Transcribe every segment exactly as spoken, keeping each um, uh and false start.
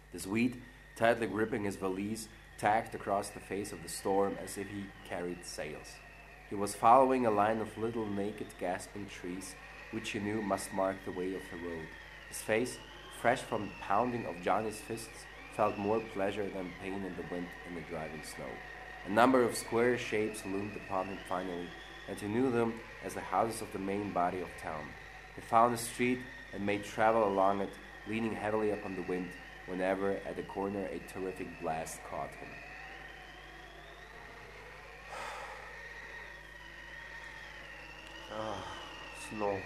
The Swede, tightly gripping his valise, tacked across the face of the storm as if he carried sails. He was following a line of little naked gasping trees which he knew must mark the way of the road. His face, fresh from the pounding of Johnny's fists, felt more pleasure than pain in the wind and the driving snow. A number of square shapes loomed upon him finally, and he knew them as the houses of the main body of town. He found a street and made travel along it, leaning heavily upon the wind, whenever at a corner a terrific blast caught him. Ah, snow.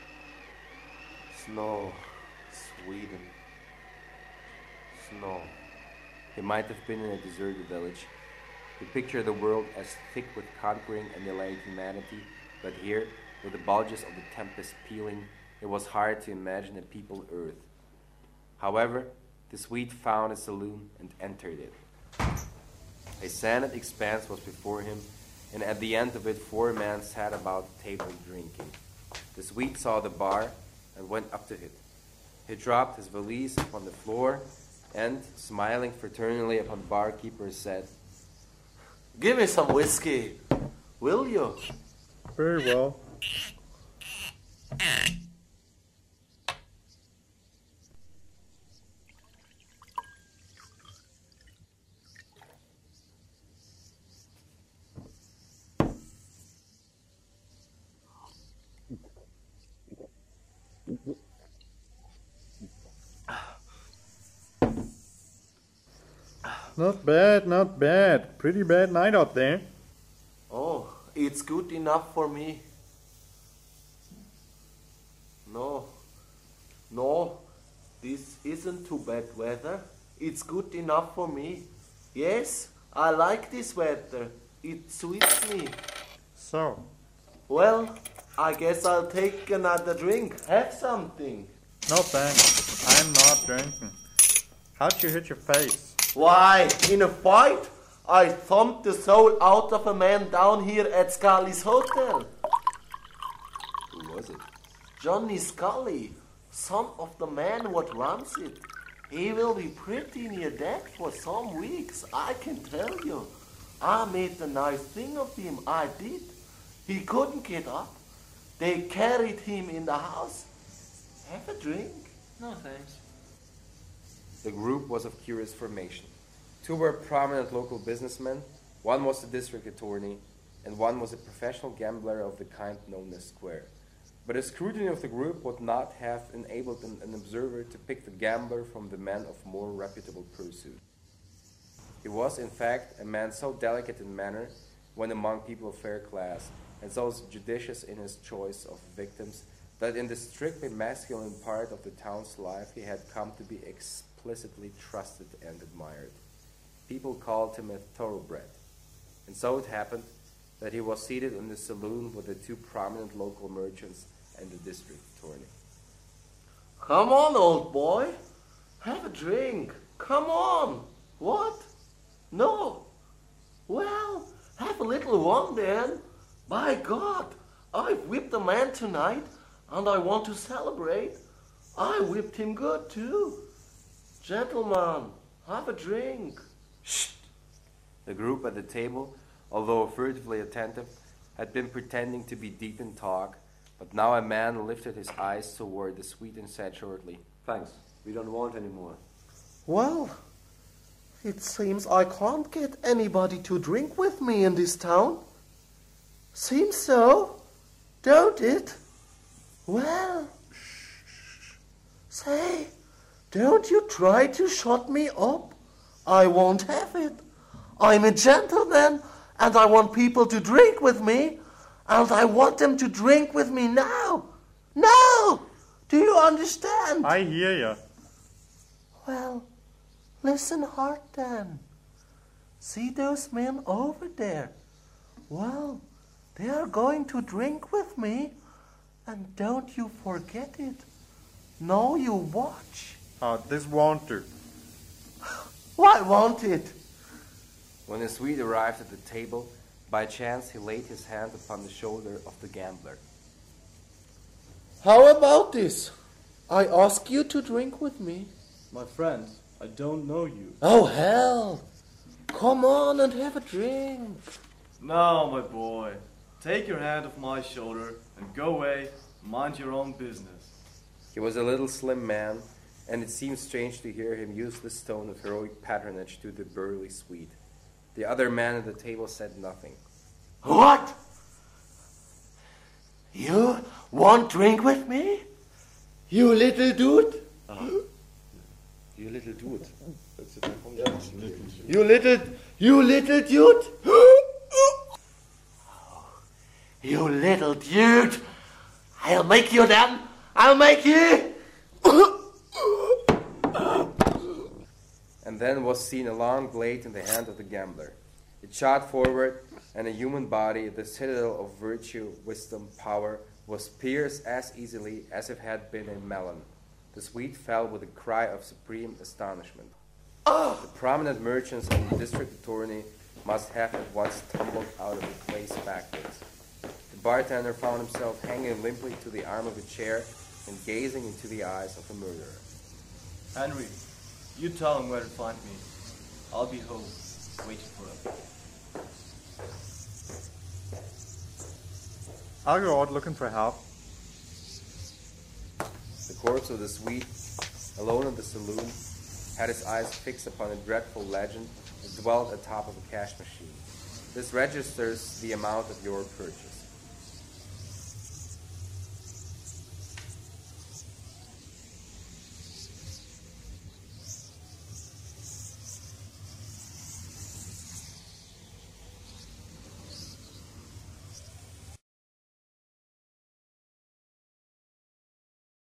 Snow. Sweden. Snow. He might have been in a deserted village. He pictured the world as thick with conquering and allied humanity, but here, with the bulges of the tempest pealing, it was hard to imagine a peopled earth. However, the Swede found a saloon and entered it. A sanded expanse was before him, and at the end of it four men sat about the table drinking. The Swede saw the bar and went up to it. He dropped his valise upon the floor and, smiling fraternally upon the barkeeper, said, "Give me some whiskey, will you?" Very well. Not bad, not bad. Pretty bad night out there. Oh, it's good enough for me. No, no, this isn't too bad weather. It's good enough for me. Yes, I like this weather. It suits me. So, Well, I guess I'll take another drink. Have something. no thanks. I'm not drinking. How'd you hit your face? Why, in a fight, I thumped the soul out of a man down here at Scully's hotel. Who was it? Johnny Scully, son of the man what runs it. He will be pretty near dead for some weeks, I can tell you. I made a nice thing of him, I did. He couldn't get up. They carried him in the house. Have a drink? No, thanks. The group was of curious formation. Two were prominent local businessmen, one was the district attorney, and one was a professional gambler of the kind known as Square. But a scrutiny of the group would not have enabled an, an observer to pick the gambler from the man of more reputable pursuit. He was, in fact, a man so delicate in manner when among people of fair class, and so judicious in his choice of victims, that in the strictly masculine part of the town's life he had come to be explicitly trusted and admired. People called him a thoroughbred. And so it happened that he was seated in the saloon with the two prominent local merchants and the district attorney. Come on, old boy. Have a drink. Come on. What? No. Well, have a little one then. By God, I've whipped a man tonight, and I want to celebrate. I whipped him good, too. Gentlemen, have a drink. Shh! The group at the table, although furtively attentive, had been pretending to be deep in talk, but now a man lifted his eyes toward the Swede and said shortly, Thanks, we don't want any more. Well, it seems I can't get anybody to drink with me in this town. Seems so, don't it? Well, say, don't you try to shut me up. I won't have it. I'm a gentleman, and I want people to drink with me, and I want them to drink with me now. Now! Do you understand? I hear ya. Well, listen hard then. See those men over there? Well, they are going to drink with me, and don't you forget it. Now you watch. Oh, this won't do. Why won't it? When the Swede arrived at the table, by chance he laid his hand upon the shoulder of the gambler. How about this? I ask you to drink with me. My friend, I don't know you. Oh, hell! Come on and have a drink. Now, my boy, take your hand off my shoulder and go away, mind your own business. He was a little slim man, and it seemed strange to hear him use this tone of heroic patronage to the burly Swede. The other man at the table said nothing. What? You want drink with me? You little dude? You little dude. That's it. You little, you little dude? You little dude. I'll make you then. I'll make you. And then was seen a long blade in the hand of the gambler. It shot forward, and a human body, the citadel of virtue, wisdom, power, was pierced as easily as if it had been a melon. The Swede fell with a cry of supreme astonishment. The prominent merchants and the district attorney must have at once tumbled out of the place backwards. The bartender found himself hanging limply to the arm of a chair and gazing into the eyes of the murderer. Henry, you tell him where to find me. I'll be home, waiting for him. I'll go out looking for help. The corpse of the Swede, alone in the saloon, had his eyes fixed upon a dreadful legend that dwelt atop of a cash machine. This registers the amount of your purchase.